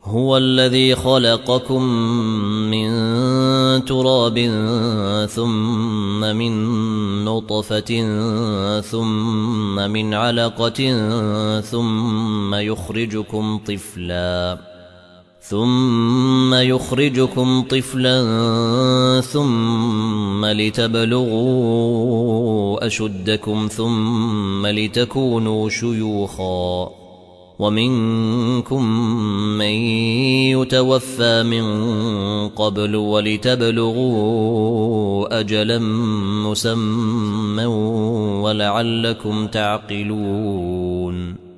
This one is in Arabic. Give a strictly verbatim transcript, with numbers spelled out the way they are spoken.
هو الذي خلقكم من تراب ثم من نطفة ثم من علقة ثم يخرجكم طفلا ثم يخرجكم طفلا ثم لتبلغوا أشدكم ثم لتكونوا شيوخا ومنكم من يتوفى من قبل ولتبلغوا أجلا مسمى ولعلكم تعقلون